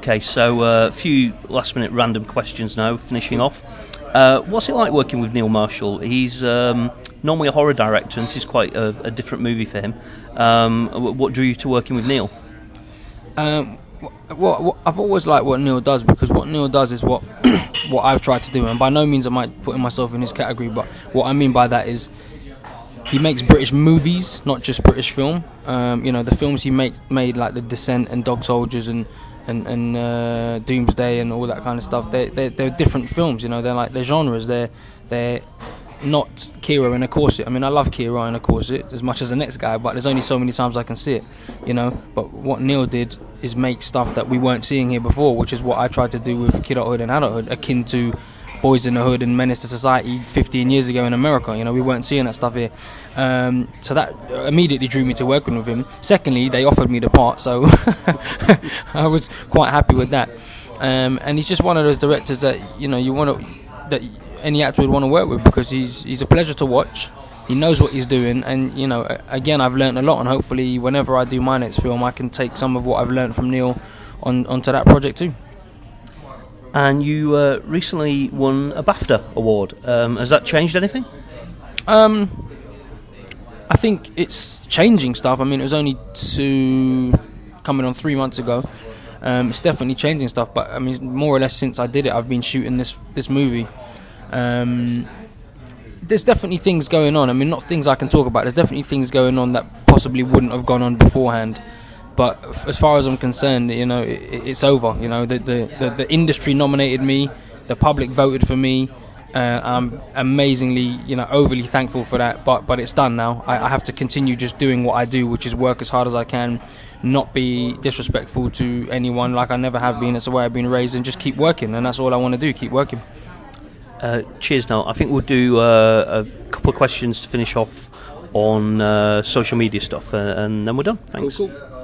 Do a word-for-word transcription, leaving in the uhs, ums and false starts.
Okay, so a uh, few last-minute random questions now, finishing off. Uh, what's it like working with Neil Marshall? He's um, normally a horror director, and this is quite a, a different movie for him. Um, what drew you to working with Neil? Um, what, what, I've always liked what Neil does, because what Neil does is what what I've tried to do, and by no means am I putting myself in his category, but what I mean by that is he makes British movies, not just British film. Um, you know, the films he make, made, like The Descent and Dog Soldiers and and, and uh, Doomsday and all that kind of stuff, they're, they're, they're different films, you know, they're like, they're genres, they're, they're not Kira in a corset. I mean, I love Kira in a corset as much as the next guy, but there's only so many times I can see it, you know. But what Neil did is make stuff that we weren't seeing here before, which is what I tried to do with Kidulthood and Adulthood, akin to Boys in the Hood and Menace to Society fifteen years ago in America. You know, we weren't seeing that stuff here. Um, so that immediately drew me to working with him. Secondly, they offered me the part, so I was quite happy with that. Um, and he's just one of those directors that, you know, you want to, that any actor would want to work with, because he's he's a pleasure to watch. He knows what he's doing, and, you know, again, I've learned a lot, and hopefully whenever I do my next film, I can take some of what I've learned from Neil on onto that project too. And you uh, recently won a BAFTA award. Um, has that changed anything? Um, I think it's changing stuff. I mean, it was only two, coming on three months ago. Um, it's definitely changing stuff. But I mean, more or less since I did it, I've been shooting this this movie. Um, there's definitely things going on. I mean, not things I can talk about. There's definitely things going on that possibly wouldn't have gone on beforehand. But f- as far as I'm concerned, you know, it, it's over. You know, the, the, the, the industry nominated me, the public voted for me. Uh, I'm amazingly, you know, overly thankful for that. But but it's done now. I, I have to continue just doing what I do, which is work as hard as I can, not be disrespectful to anyone like I never have been. It's the way I've been raised, and just keep working. And that's all I want to do, keep working. Uh, cheers, Noel. I think we'll do uh, a couple of questions to finish off on uh, social media stuff, uh, and then we're done. Thanks. Cool, cool.